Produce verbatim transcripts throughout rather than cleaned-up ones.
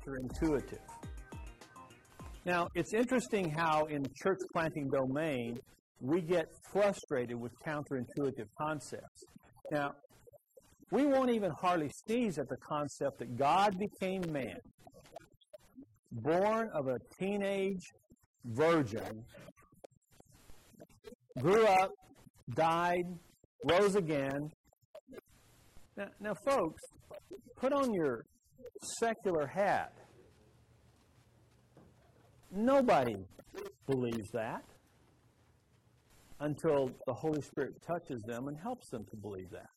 counterintuitive. Now, it's interesting how in the church planting domain, we get frustrated with counterintuitive concepts. Now, we won't even hardly sneeze at the concept that God became man, born of a teenage virgin, grew up, died, rose again. Now, now, folks, put on your secular hat. Nobody believes that until the Holy Spirit touches them and helps them to believe that.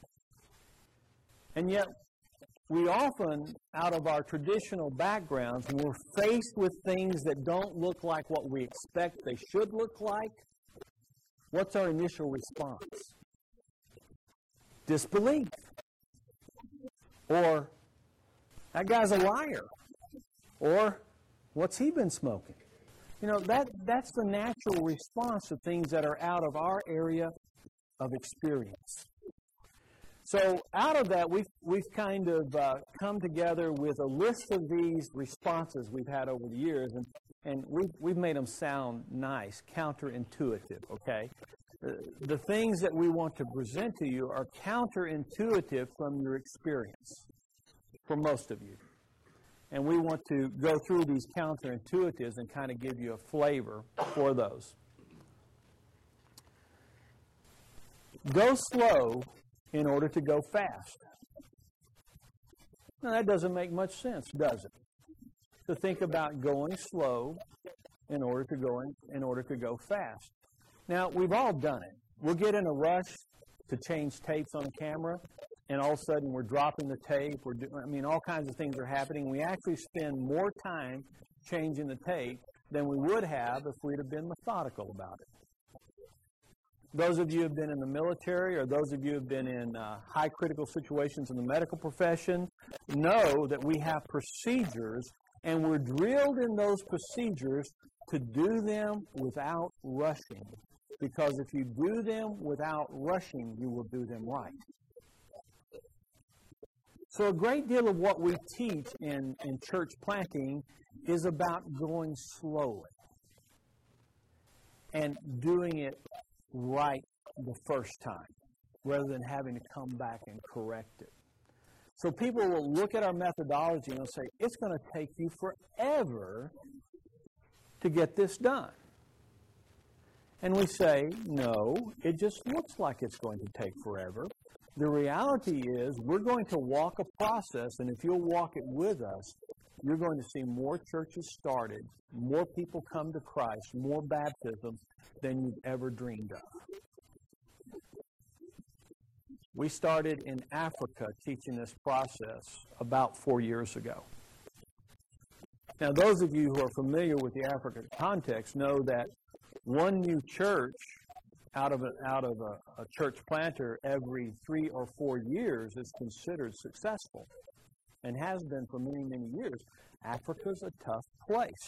And yet, we often, out of our traditional backgrounds, when we're faced with things that don't look like what we expect they should look like, what's our initial response? Disbelief. Or, that guy's a liar. Or, what's he been smoking? You know, that that's the natural response to things that are out of our area of experience. So out of that, we've, we've kind of uh, come together with a list of these responses we've had over the years, and, and we've, we've made them sound nice, counterintuitive, okay? Uh, the things that we want to present to you are counterintuitive from your experience, for most of you. And we want to go through these counterintuitives and kind of give you a flavor for those. Go slow in order to go fast. Now, that doesn't make much sense, does it? To think about going slow in order to go in, in order to go fast. Now, we've all done it. We'll get in a rush to change tapes on camera, and all of a sudden we're dropping the tape. We're do, I mean, all kinds of things are happening. We actually spend more time changing the tape than we would have if we'd have been methodical about it. Those of you who have been in the military, or those of you who have been in uh, high critical situations in the medical profession, know that we have procedures, and we're drilled in those procedures to do them without rushing. Because if you do them without rushing, you will do them right. So a great deal of what we teach in, in church planting is about going slowly and doing it right the first time, rather than having to come back and correct it. So people will look at our methodology and they'll say, it's going to take you forever to get this done. And we say, no, it just looks like it's going to take forever. The reality is we're going to walk a process, and if you'll walk it with us, you're going to see more churches started, more people come to Christ, more baptisms than you've ever dreamed of. We started in Africa teaching this process about four years ago. Now, those of you who are familiar with the African context know that one new church out of a, out of a, a church planter every three or four years is considered successful, and has been for many, many years. Africa's a tough place.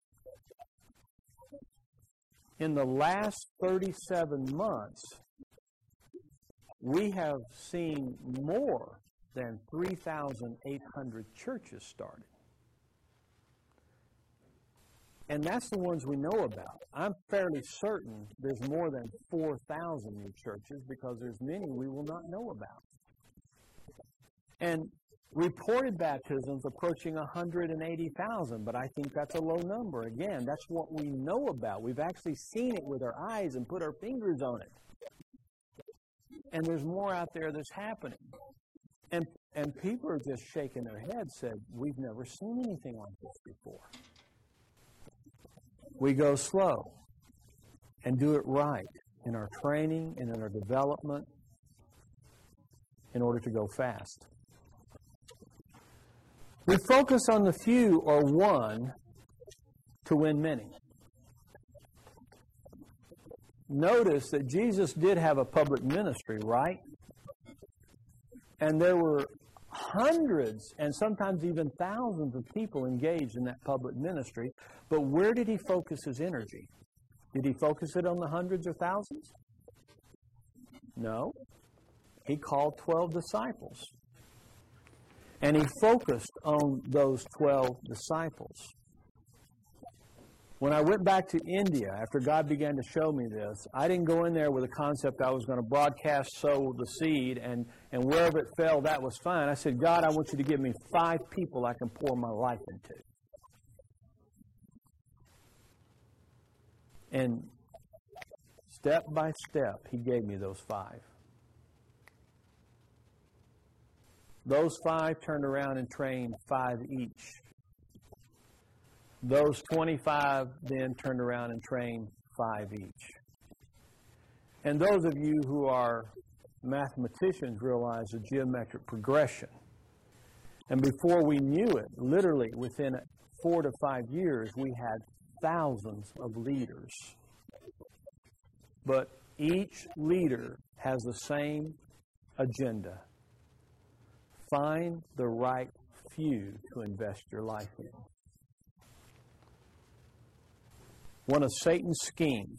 In the last thirty-seven months, we have seen more than three thousand eight hundred churches started. And that's the ones we know about. I'm fairly certain there's more than four thousand new churches, because there's many we will not know about. And reported baptisms approaching one hundred eighty thousand, but I think that's a low number. Again, that's what we know about. We've actually seen it with our eyes and put our fingers on it. And there's more out there that's happening. And, and people are just shaking their heads, said, we've never seen anything like this before. We go slow and do it right in our training and in our development in order to go fast. We focus on the few or one to win many. Notice that Jesus did have a public ministry, right? And there were hundreds and sometimes even thousands of people engaged in that public ministry. But where did he focus his energy? Did he focus it on the hundreds or thousands? No. He called twelve disciples. And he focused on those twelve disciples. When I went back to India, after God began to show me this, I didn't go in there with a concept I was going to broadcast sow the seed, and, and wherever it fell, that was fine. I said, God, I want you to give me five people I can pour my life into. And step by step, he gave me those five. Those five turned around and trained five each. Those twenty-five then turned around and trained five each. And those of you who are mathematicians realize the geometric progression. And before we knew it, literally within four to five years, we had thousands of leaders. But each leader has the same agenda. Find the right few to invest your life in. One of Satan's schemes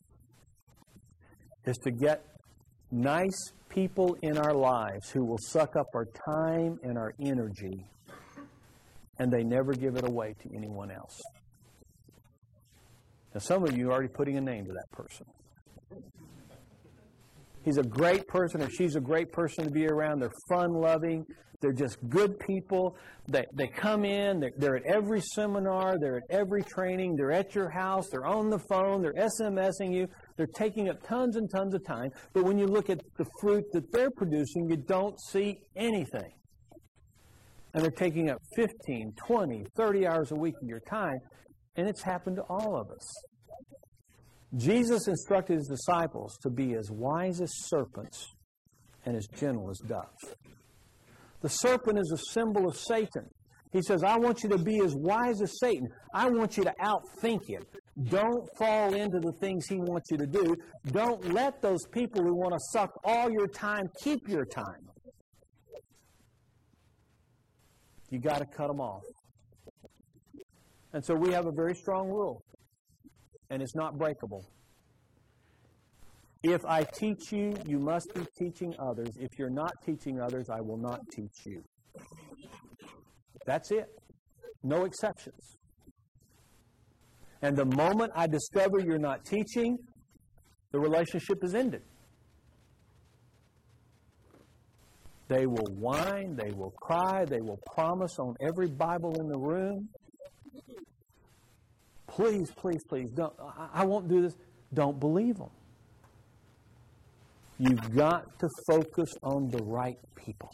is to get nice people in our lives who will suck up our time and our energy, and they never give it away to anyone else. Now, some of you are already putting a name to that person. He's a great person, or she's a great person to be around. They're fun-loving. They're just good people. They, they come in. They're, they're at every seminar. They're at every training. They're at your house. They're on the phone. They're SMSing you. They're taking up tons and tons of time. But when you look at the fruit that they're producing, you don't see anything. And they're taking up fifteen, twenty, thirty hours a week of your time. And it's happened to all of us. Jesus instructed his disciples to be as wise as serpents and as gentle as doves. The serpent is a symbol of Satan. He says, I want you to be as wise as Satan. I want you to outthink him. Don't fall into the things he wants you to do. Don't let those people who want to suck all your time keep your time. You got to cut them off. And so we have a very strong rule, and it's not breakable. If I teach you, you must be teaching others. If you're not teaching others, I will not teach you. That's it. No exceptions. And the moment I discover you're not teaching, the relationship is ended. They will whine, they will cry, they will promise on every Bible in the room. Please, please, please, don't. I, I won't do this. Don't believe them. You've got to focus on the right people.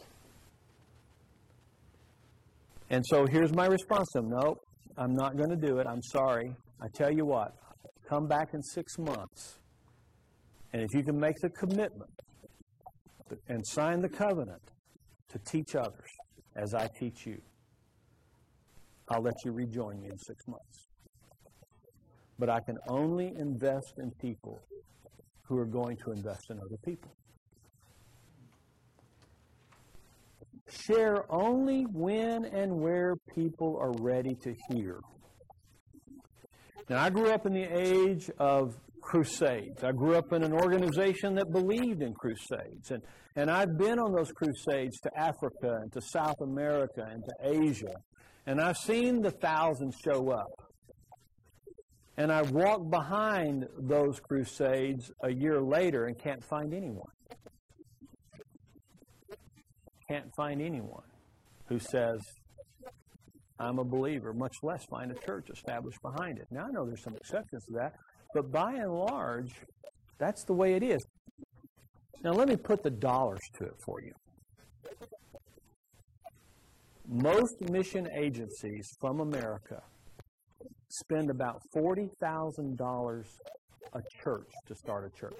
And so here's my response to them. No, I'm not going to do it. I'm sorry. I tell you what, come back in six months. And if you can make the commitment and sign the covenant to teach others as I teach you, I'll let you rejoin me in six months. But I can only invest in people who are going to invest in other people. Share only when and where people are ready to hear. Now, I grew up in the age of crusades. I grew up in an organization that believed in crusades. And, and I've been on those crusades to Africa and to South America and to Asia. And I've seen the thousands show up. And I walk behind those crusades a year later and can't find anyone. Can't find anyone who says, I'm a believer, much less find a church established behind it. Now, I know there's some exceptions to that, but by and large, that's the way it is. Now, let me put the dollars to it for you. Most mission agencies from America spend about forty thousand dollars a church to start a church.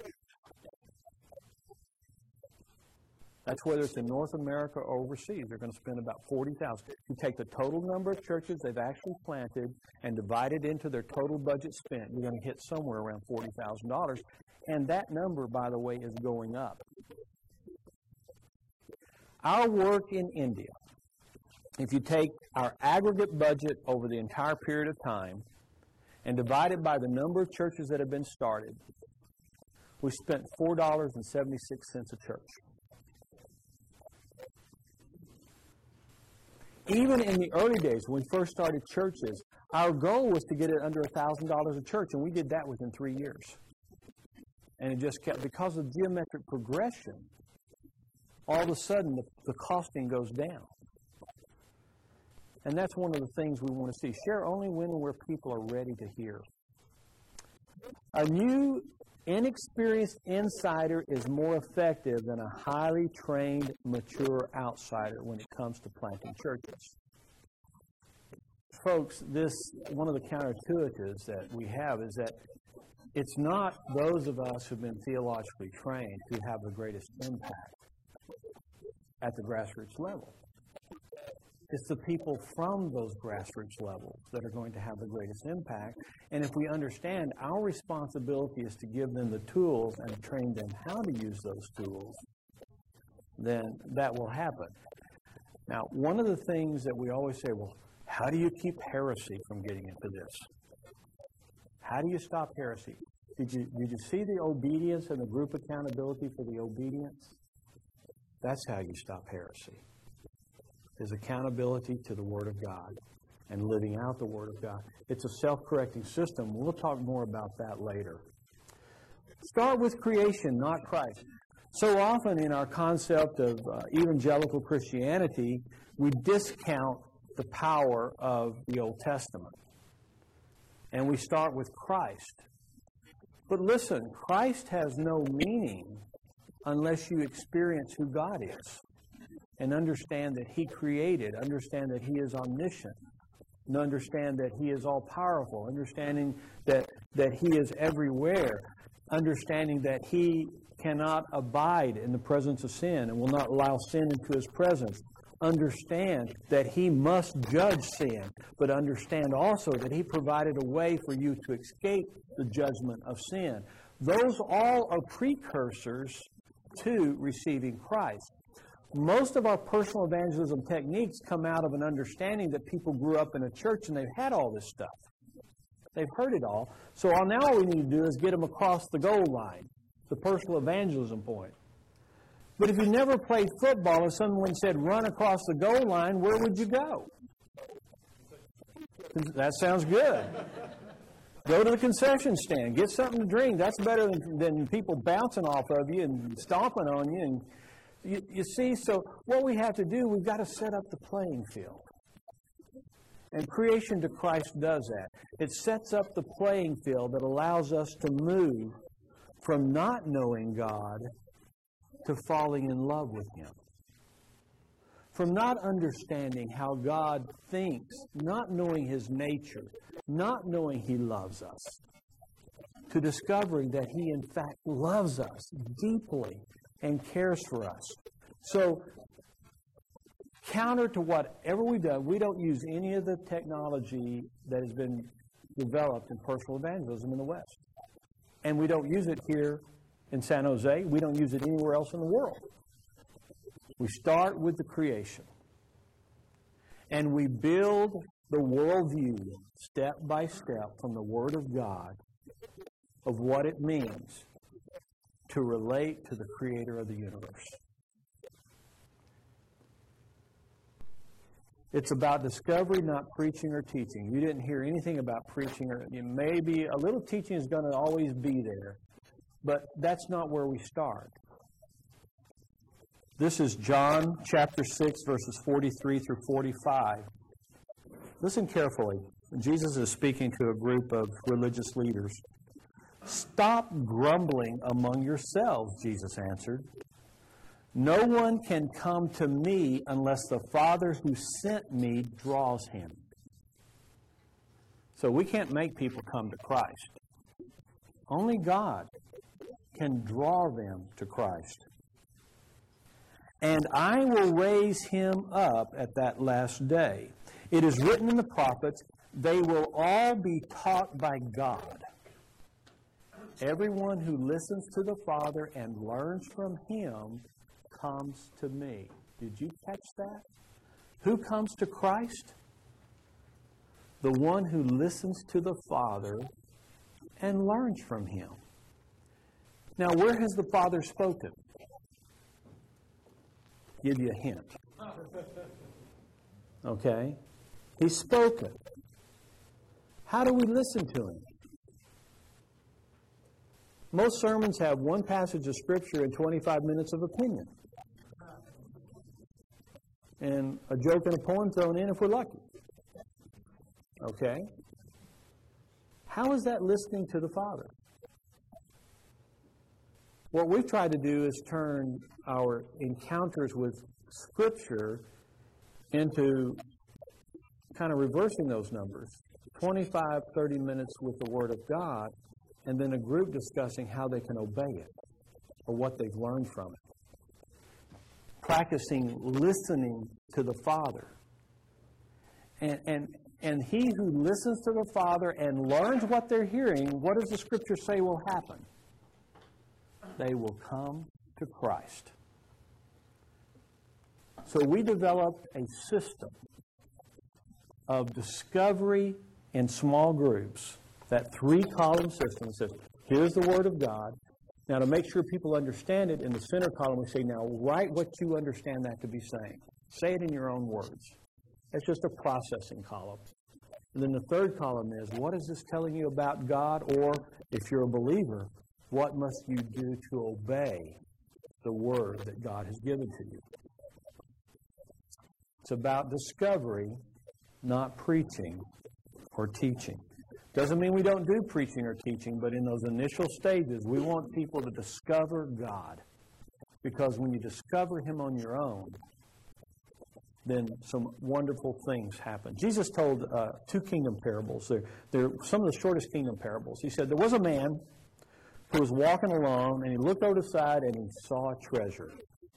That's whether it's in North America or overseas. They're going to spend about forty thousand dollars. You take the total number of churches they've actually planted and divide it into their total budget spent, you're going to hit somewhere around forty thousand dollars. And that number, by the way, is going up. Our work in India, if you take our aggregate budget over the entire period of time and divide it by the number of churches that have been started, we spent four dollars and seventy-six cents a church. Even in the early days, when we first started churches, our goal was to get it under one thousand dollars a church, and we did that within three years. And it just kept, because of geometric progression, all of a sudden the, the costing goes down. And that's one of the things we want to see. Share only when and where people are ready to hear. A new, inexperienced insider is more effective than a highly trained, mature outsider when it comes to planting churches. Folks, this one of the counterintuitives that we have is that it's not those of us who've been theologically trained who have the greatest impact at the grassroots level. It's the people from those grassroots levels that are going to have the greatest impact. And if we understand our responsibility is to give them the tools and train them how to use those tools, then that will happen. Now, one of the things that we always say, well, how do you keep heresy from getting into this? How do you stop heresy? Did you, did you see the obedience and the group accountability for the obedience? That's how you stop heresy. Is accountability to the Word of God and living out the Word of God. It's a self-correcting system. We'll talk more about that later. Start with creation, not Christ. So often in our concept of uh, evangelical Christianity, we discount the power of the Old Testament. And we start with Christ. But listen, Christ has no meaning unless you experience who God is. And understand that He created, understand that He is omniscient, and understand that He is all-powerful, understanding that, that He is everywhere, understanding that He cannot abide in the presence of sin and will not allow sin into His presence. Understand that He must judge sin, but understand also that He provided a way for you to escape the judgment of sin. Those all are precursors to receiving Christ. Most of our personal evangelism techniques come out of an understanding that people grew up in a church and they've had all this stuff. They've heard it all. So all now all we need to do is get them across the goal line, the personal evangelism point. But if you never played football and someone said run across the goal line, where would you go? That sounds good. Go to the concession stand. Get something to drink. That's better than, than people bouncing off of you and stomping on you and You, you see, so what we have to do, we've got to set up the playing field. And creation to Christ does that. It sets up the playing field that allows us to move from not knowing God to falling in love with Him. From not understanding how God thinks, not knowing His nature, not knowing He loves us, to discovering that He in fact loves us deeply and cares for us. So, counter to whatever we've done, we don't use any of the technology that has been developed in personal evangelism in the West. And we don't use it here in San Jose. We don't use it anywhere else in the world. We start with the creation. And we build the worldview step by step from the Word of God of what it means to relate to the Creator of the universe. It's about discovery, not preaching or teaching. You didn't hear anything about preaching, or maybe a little teaching is going to always be there, but that's not where we start. This is John chapter six, verses forty-three through forty-five. Listen carefully. Jesus is speaking to a group of religious leaders. "Stop grumbling among yourselves," Jesus answered. "No one can come to me unless the Father who sent me draws him." So we can't make people come to Christ. Only God can draw them to Christ. "And I will raise him up at that last day. It is written in the prophets, they will all be taught by God. Everyone who listens to the Father and learns from Him comes to me." Did you catch that? Who comes to Christ? The one who listens to the Father and learns from Him. Now, where has the Father spoken? Give you a hint. Okay? He's spoken. How do we listen to Him? Most sermons have one passage of Scripture and twenty-five minutes of opinion. And a joke and a poem thrown in if we're lucky. Okay? How is that listening to the Father? What we've tried to do is turn our encounters with Scripture into kind of reversing those numbers. twenty-five, thirty minutes with the Word of God, and then a group discussing how they can obey it or what they've learned from it. Practicing listening to the Father. And, and, and he who listens to the Father and learns what they're hearing, what does the Scripture say will happen? They will come to Christ. So we developed a system of discovery in small groups, that three-column system says, here's the Word of God. Now, to make sure people understand it, in the center column we say, now write what you understand that to be saying. Say it in your own words. It's just a processing column. And then the third column is, what is this telling you about God? Or, if you're a believer, what must you do to obey the Word that God has given to you? It's about discovery, not preaching or teaching. Doesn't mean we don't do preaching or teaching, but in those initial stages, we want people to discover God. Because when you discover Him on your own, then some wonderful things happen. Jesus told uh, two kingdom parables. They're, they're some of the shortest kingdom parables. He said, there was a man who was walking along, and he looked over the side, and he saw a treasure.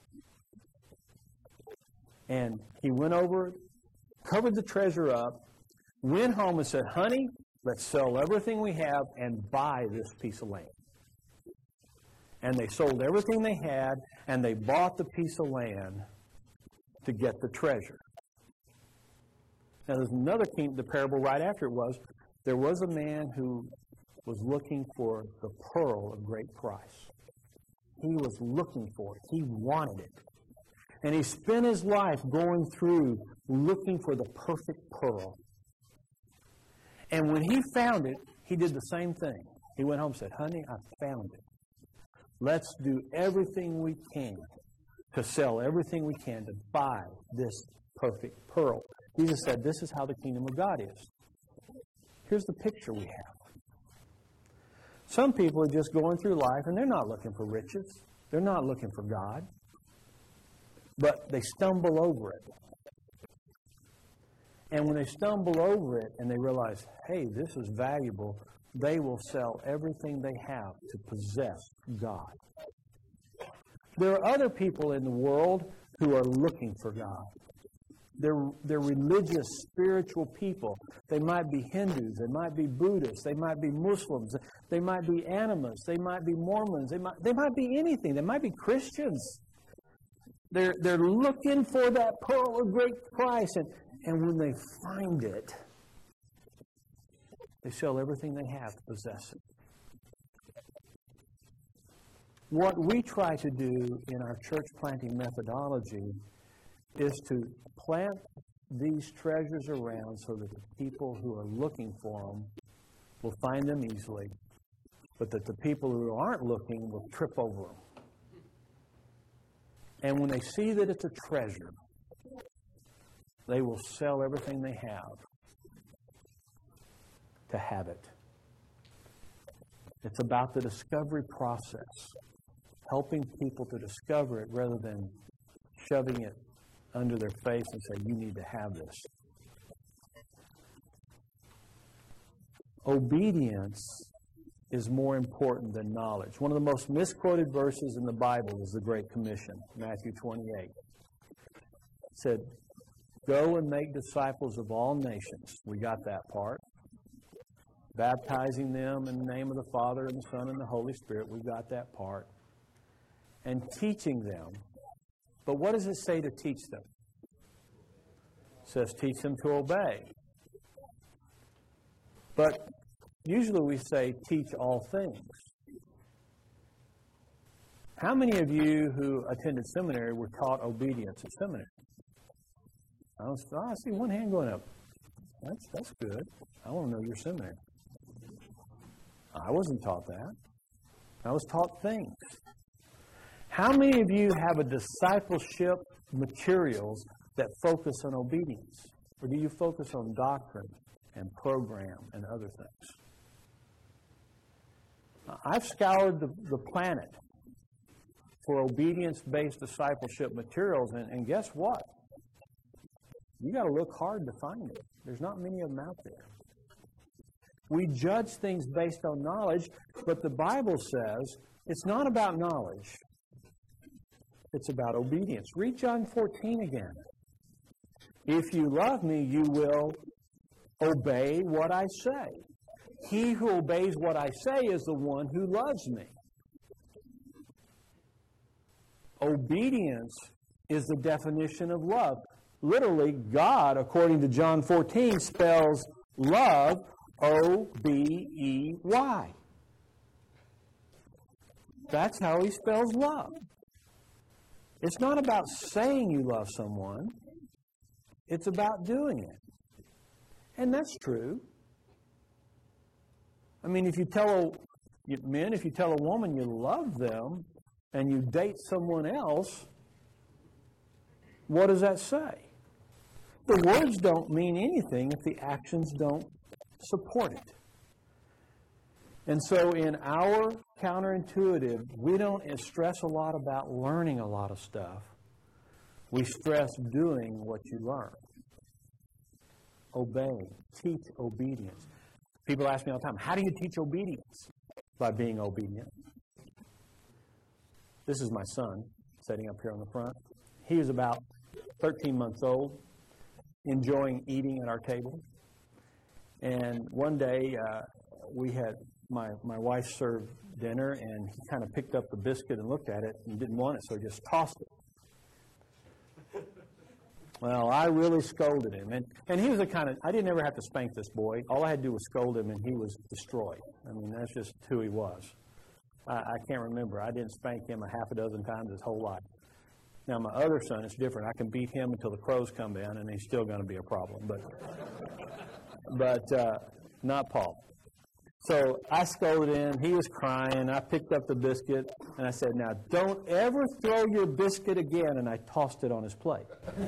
And he went over, covered the treasure up, went home and said, honey, let's sell everything we have and buy this piece of land. And they sold everything they had, and they bought the piece of land to get the treasure. Now, there's another king, the parable right after it was, there was a man who was looking for the pearl of great price. He was looking for it. He wanted it. And he spent his life going through looking for the perfect pearl. And when he found it, he did the same thing. He went home and said, honey, I found it. Let's do everything we can to sell everything we can to buy this perfect pearl. Jesus said, this is how the kingdom of God is. Here's the picture we have. Some people are just going through life and they're not looking for riches. They're not looking for God. But they stumble over it. And when they stumble over it and they realize, hey, this is valuable, they will sell everything they have to possess God. There are other people in the world who are looking for God. They're, they're religious, spiritual people. They might be Hindus. They might be Buddhists. They might be Muslims. They might be animists. They might be Mormons. They might, they might be anything. They might be Christians. They're, they're looking for that pearl of great price. And, and when they find it, they sell everything they have to possess it. What we try to do in our church planting methodology is to plant these treasures around so that the people who are looking for them will find them easily, but that the people who aren't looking will trip over them. And when they see that it's a treasure, they will sell everything they have to have it. It's about the discovery process, helping people to discover it rather than shoving it under their face and say, you need to have this. Obedience is more important than knowledge. One of the most misquoted verses in the Bible is the Great Commission, Matthew twenty-eight. It said, go and make disciples of all nations. We got that part. Baptizing them in the name of the Father and the Son and the Holy Spirit. We got that part. And teaching them. But what does it say to teach them? It says teach them to obey. But usually we say teach all things. How many of you who attended seminary were taught obedience at seminary? I, was, oh, I see one hand going up. That's, that's good. I want to know your seminary. I wasn't taught that. I was taught things. How many of you have a discipleship materials that focus on obedience? Or do you focus on doctrine and program and other things? I've scoured the, the planet for obedience-based discipleship materials, and, and guess what? You got to look hard to find it. There's not many of them out there. We judge things based on knowledge, but the Bible says it's not about knowledge. It's about obedience. Read John fourteen again. If you love me, you will obey what I say. He who obeys what I say is the one who loves me. Obedience is the definition of love. Literally, God, according to John fourteen, spells love O B E Y. That's how he spells love. It's not about saying you love someone. It's about doing it. And that's true. I mean, if you tell a, men, if you tell a woman you love them and you date someone else, what does that say? The words don't mean anything if the actions don't support it. And so in our counterintuitive, we don't stress a lot about learning a lot of stuff. We stress doing what you learn. Obey. Teach obedience. People ask me all the time, how do you teach obedience? By being obedient. This is my son sitting up here on the front. He was about thirteen months old, enjoying eating at our table. And one day, uh, we had, my, my wife served dinner, and he kind of picked up the biscuit and looked at it and didn't want it, so he just tossed it. Well, I really scolded him. And, and he was the kind of, I didn't ever have to spank this boy. All I had to do was scold him, and he was destroyed. I mean, that's just who he was. I, I can't remember. I didn't spank him a half a dozen times his whole life. Now, my other son is different. I can beat him until the crows come in, and he's still going to be a problem. But, but uh, not Paul. So I scolded him. He was crying. I picked up the biscuit, and I said, now, don't ever throw your biscuit again, and I tossed it on his plate.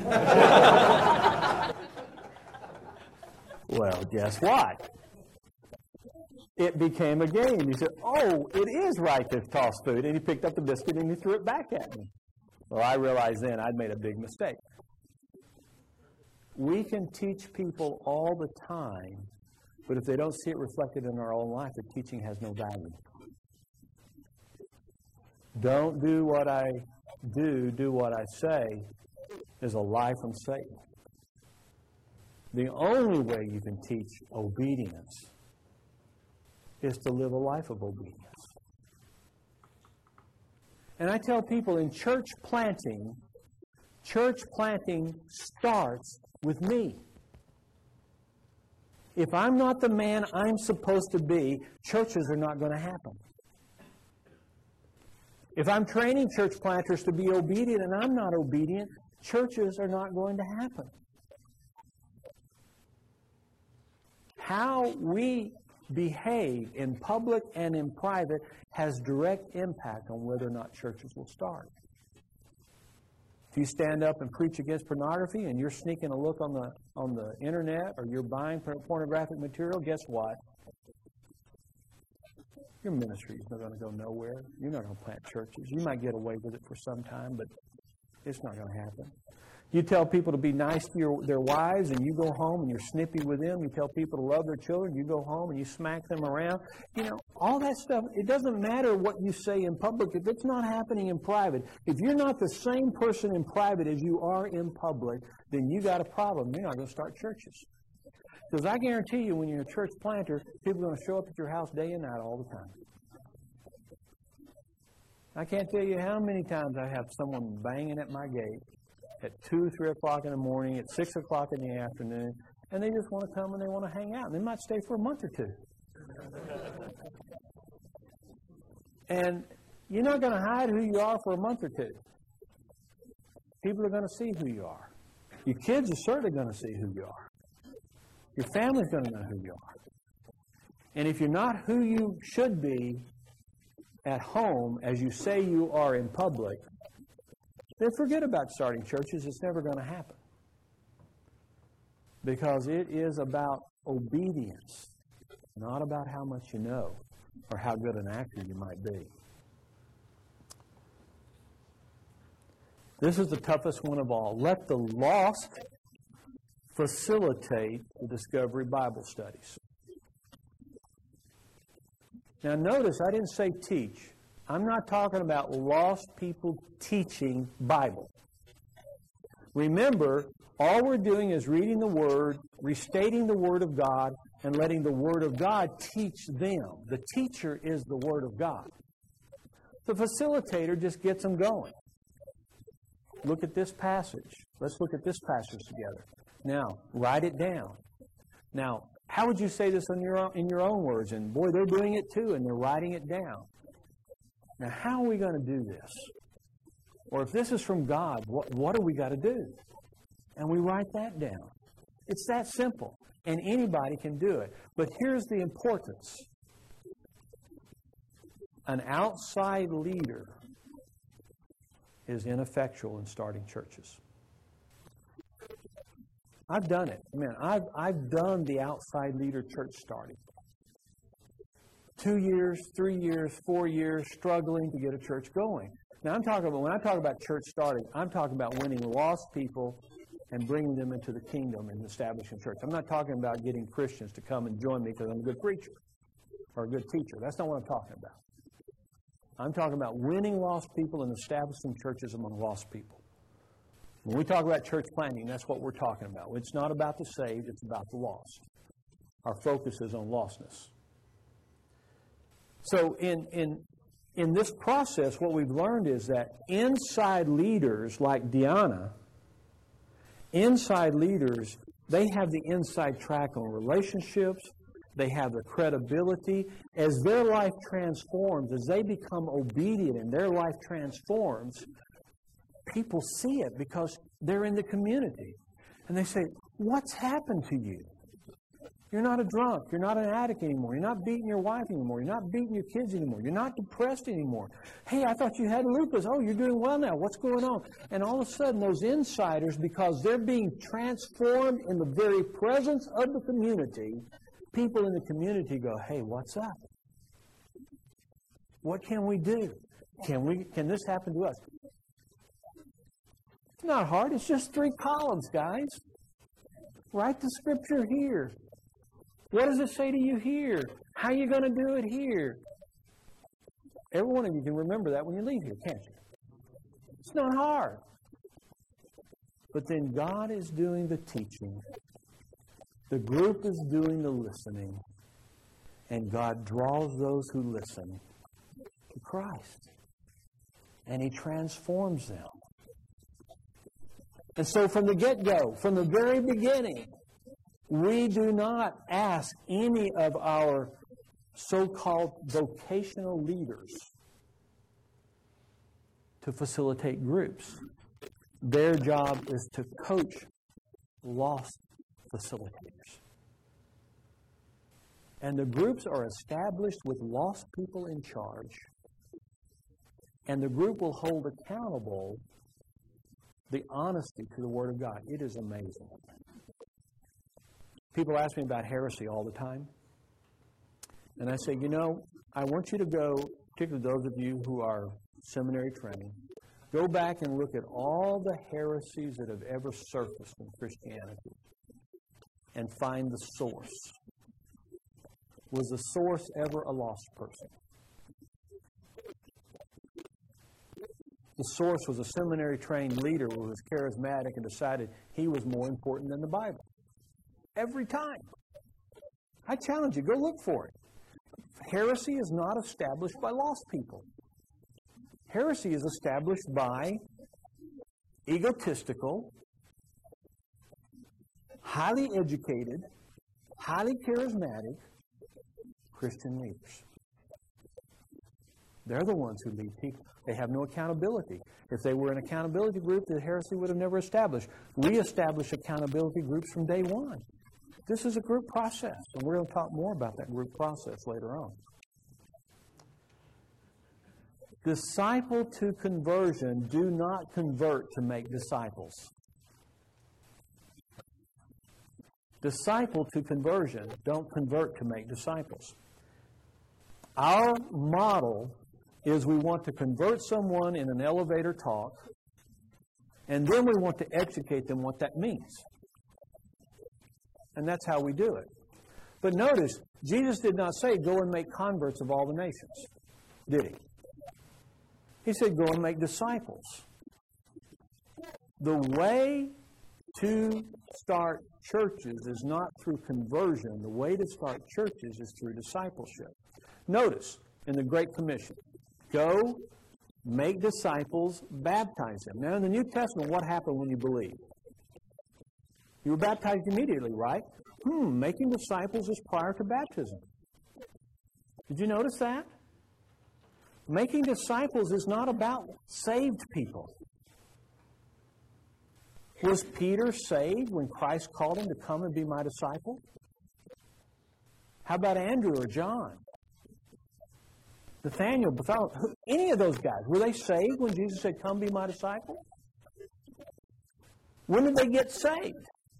Well, guess what? It became a game. He said, oh, it is right to toss food. And he picked up the biscuit, and he threw it back at me. Well, I realized then I'd made a big mistake. We can teach people all the time, but if they don't see it reflected in our own life, the teaching has no value. Don't do what I do, do what I say is a lie from Satan. The only way you can teach obedience is to live a life of obedience. And I tell people in church planting, church planting starts with me. If I'm not the man I'm supposed to be, churches are not going to happen. If I'm training church planters to be obedient and I'm not obedient, churches are not going to happen. How we behave in public and in private has direct impact on whether or not churches will start. If you stand up and preach against pornography and you're sneaking a look on the on the internet or you're buying pornographic material, guess what? Your ministry is not going to go nowhere. You're not going to plant churches. You might get away with it for some time, but it's not going to happen. You tell people to be nice to your, their wives, and you go home and you're snippy with them. You tell people to love their children. You go home and you smack them around. You know, all that stuff, it doesn't matter what you say in public if it's not happening in private. If you're not the same person in private as you are in public, then you got a problem. You're not going to start churches. Because I guarantee you, when you're a church planter, people are going to show up at your house day and night all the time. I can't tell you how many times I have someone banging at my gate at two, three o'clock in the morning, at six o'clock in the afternoon, and they just want to come and they want to hang out. And they might stay for a month or two. And you're not going to hide who you are for a month or two. People are going to see who you are. Your kids are certainly going to see who you are. Your family's going to know who you are. And if you're not who you should be at home as you say you are in public, then forget about starting churches. It's never going to happen. Because it is about obedience, not about how much you know or how good an actor you might be. This is the toughest one of all. Let the lost facilitate the Discovery Bible studies. Now notice, I didn't say teach. I'm not talking about lost people teaching Bible. Remember, all we're doing is reading the Word, restating the Word of God, and letting the Word of God teach them. The teacher is the Word of God. The facilitator just gets them going. Look at this passage. Let's look at this passage together. Now, write it down. Now, how would you say this in your own, in your own words? And boy, they're doing it too, and they're writing it down. Now, how are we going to do this? Or if this is from God, what, what do we got to do? And we write that down. It's that simple. And anybody can do it. But here's the importance. An outside leader is ineffectual in starting churches. I've done it. Man, I've, I've done the outside leader church starting. Two years, three years, four years, struggling to get a church going. Now, I'm talking about, when I talk about church starting, I'm talking about winning lost people and bringing them into the kingdom and establishing church. I'm not talking about getting Christians to come and join me because I'm a good preacher or a good teacher. That's not what I'm talking about. I'm talking about winning lost people and establishing churches among lost people. When we talk about church planting, that's what we're talking about. It's not about the saved, it's about the lost. Our focus is on lostness. So in, in, in this process, what we've learned is that inside leaders like Deanna, inside leaders, they have the inside track on relationships. They have the credibility. As their life transforms, as they become obedient and their life transforms, people see it because they're in the community. And they say, what's happened to you? You're not a drunk. You're not an addict anymore. You're not beating your wife anymore. You're not beating your kids anymore. You're not depressed anymore. Hey, I thought you had lupus. Oh, you're doing well now. What's going on? And all of a sudden, those insiders, because they're being transformed in the very presence of the community, people in the community go, hey, what's up? What can we do? Can we? Can this happen to us? It's not hard. It's just three columns, guys. Write the scripture here. What does it say to you here? How are you going to do it here? Every one of you can remember that when you leave here, can't you? It's not hard. But then God is doing the teaching. The group is doing the listening. And God draws those who listen to Christ. And He transforms them. And so from the get-go, from the very beginning, we do not ask any of our so-called vocational leaders to facilitate groups. Their job is to coach lost facilitators. And the groups are established with lost people in charge. And the group will hold accountable the honesty to the Word of God. It is amazing. People ask me about heresy all the time. And I say, you know, I want you to go, particularly those of you who are seminary trained, go back and look at all the heresies that have ever surfaced in Christianity and find the source. Was the source ever a lost person? The source was a seminary-trained leader who was charismatic and decided he was more important than the Bible. Every time. I challenge you, go look for it. Heresy is not established by lost people. Heresy is established by egotistical, highly educated, highly charismatic Christian leaders. They're the ones who lead people. They have no accountability. If they were an accountability group, the heresy would have never established. We establish accountability groups from day one. This is a group process, and we're going to talk more about that group process later on. Disciple to conversion, do not convert to make disciples. Disciple to conversion, don't convert to make disciples. Our model is we want to convert someone in an elevator talk, and then we want to educate them what that means. And that's how we do it. But notice, Jesus did not say, go and make converts of all the nations, did he? He said, go and make disciples. The way to start churches is not through conversion. The way to start churches is through discipleship. Notice, in the Great Commission, go, make disciples, baptize them. Now, in the New Testament, what happened when you believed? You were baptized immediately, right? Hmm, making disciples is prior to baptism. Did you notice that? Making disciples is not about saved people. Was Peter saved when Christ called him to come and be my disciple? How about Andrew or John? Nathaniel, Bartholomew, any of those guys, were they saved when Jesus said, come be my disciple? When did they get saved?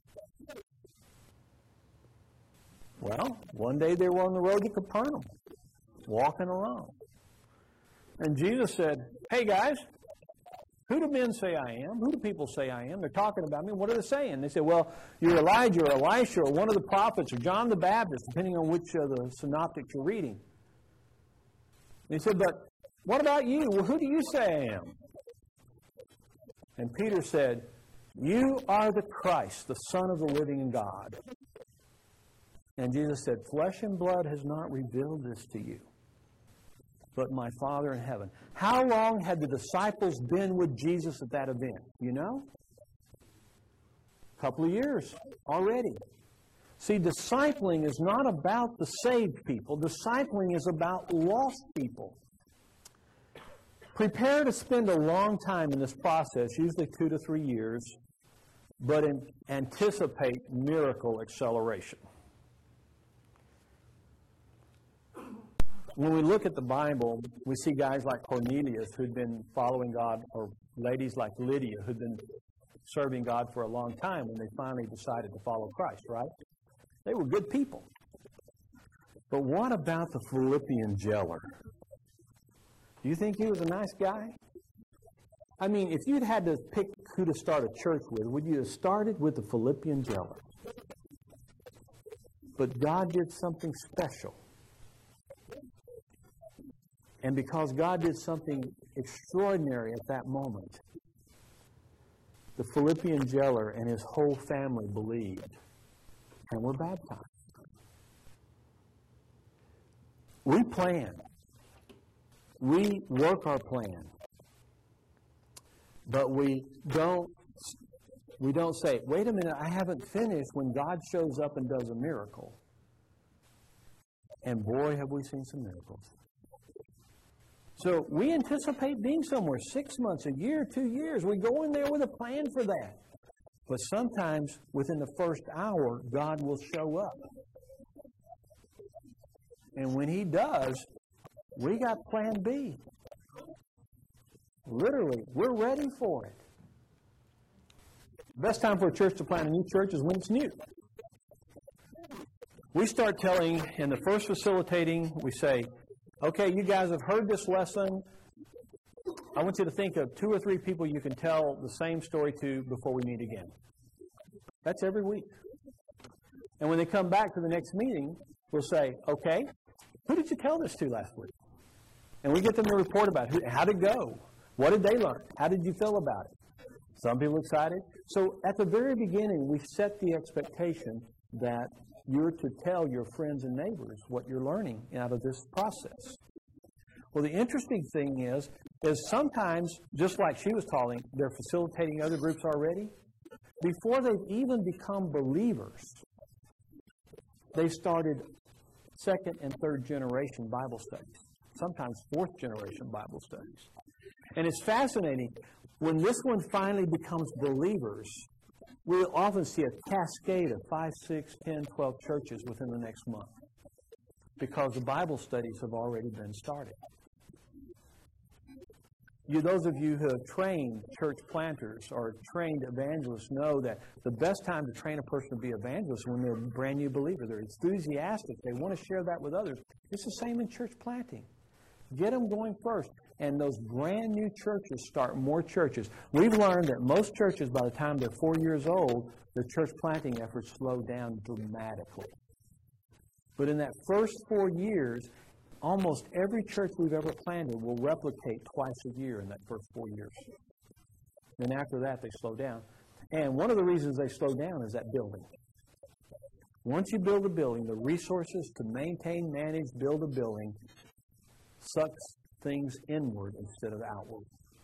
Well, one day they were on the road to Capernaum, walking along. And Jesus said, hey guys, who do men say I am? Who do people say I am? They're talking about me. What are they saying? They say, well, you're Elijah or Elisha or one of the prophets or John the Baptist, depending on which of the synoptics you're reading. And he said, but what about you? Well, who do you say I am? And Peter said, you are the Christ, the Son of the living God. And Jesus said, flesh and blood has not revealed this to you, but my Father in heaven. How long had the disciples been with Jesus at that event? You know? A couple of years already. See, discipling is not about the saved people. Discipling is about lost people. Prepare to spend a long time in this process, usually two to three years, but in, anticipate miracle acceleration. When we look at the Bible, we see guys like Cornelius who'd been following God, or ladies like Lydia who'd been serving God for a long time when they finally decided to follow Christ, right? They were good people. But what about the Philippian jailer? Do you think he was a nice guy? I mean, if you'd had to pick who to start a church with, would you have started with the Philippian jailer? But God did something special. And because God did something extraordinary at that moment, the Philippian jailer and his whole family believed and were baptized. We plan. We work our plan. But we don't we don't say, wait a minute, I haven't finished, when God shows up and does a miracle. And boy, have we seen some miracles. So we anticipate being somewhere six months, a year, two years. We go in there with a plan for that. But sometimes within the first hour, God will show up. And when he does, we got plan B. Literally, we're ready for it. The best time for a church to plant a new church is when it's new. We start telling, in the first facilitating, we say, okay, you guys have heard this lesson. I want you to think of two or three people you can tell the same story to before we meet again. That's every week. And when they come back to the next meeting, we'll say, okay, who did you tell this to last week? And we get them to report about it. How did it go? What did they learn? How did you feel about it? Some people excited. So at the very beginning, we set the expectation that you're to tell your friends and neighbors what you're learning out of this process. Well, the interesting thing is, is sometimes, just like she was telling, they're facilitating other groups already. Before they've even become believers, they've started second and third generation Bible studies. sometimes fourth generation Bible studies. And it's fascinating. When this one finally becomes believers, we'll often see a cascade of five, six, ten, twelve churches within the next month because the Bible studies have already been started. You, those of you who have trained church planters or trained evangelists know that the best time to train a person to be an evangelist is when they're a brand new believer. They're enthusiastic. They want to share that with others. It's the same in church planting. Get them going first. And those brand new churches start more churches. We've learned that most churches, by the time they're four years old, the church planting efforts slow down dramatically. But in that first four years, almost every church we've ever planted will replicate twice a year in that first four years. Then after that, they slow down. And one of the reasons they slow down is that building. Once you build a building, the resources to maintain, manage, build a building sucks things inward instead of outward.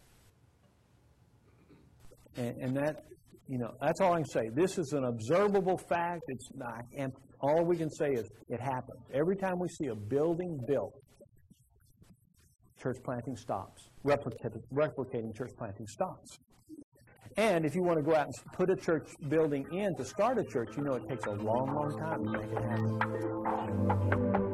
And, and that, you know, that's all I can say. This is an observable fact. It's not, and all we can say is it happens. Every time we see a building built, church planting stops. Replicating, replicating church planting stops. And if you want to go out and put a church building in to start a church, you know it takes a long, long time to make it happen.